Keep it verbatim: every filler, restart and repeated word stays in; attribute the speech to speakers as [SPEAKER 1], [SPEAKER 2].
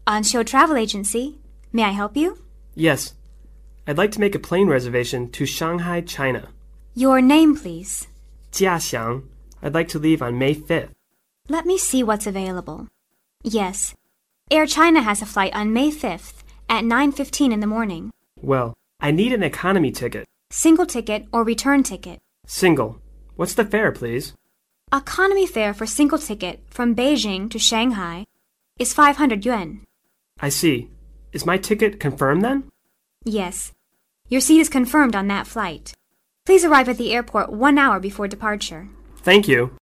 [SPEAKER 1] Ansho Travel Agency. May I help you?
[SPEAKER 2] Yes. I'd like to make a plane reservation to Shanghai, China.
[SPEAKER 1] Your name, please.
[SPEAKER 2] Jia Xiang. I'd like to leave on May fifth.
[SPEAKER 1] Let me see what's available. Yes. Air China has a flight on May fifth at nine fifteen in the morning.
[SPEAKER 2] Well, I need an economy ticket.
[SPEAKER 1] Single ticket or return ticket?
[SPEAKER 2] Single. What's the fare, please?
[SPEAKER 1] Economy fare for single ticket from Beijing to Shanghai is five hundred yuan.
[SPEAKER 2] I see. Is my ticket confirmed then?
[SPEAKER 1] Yes. Your seat is confirmed on that flight. Please arrive at the airport one hour before departure.
[SPEAKER 2] Thank you.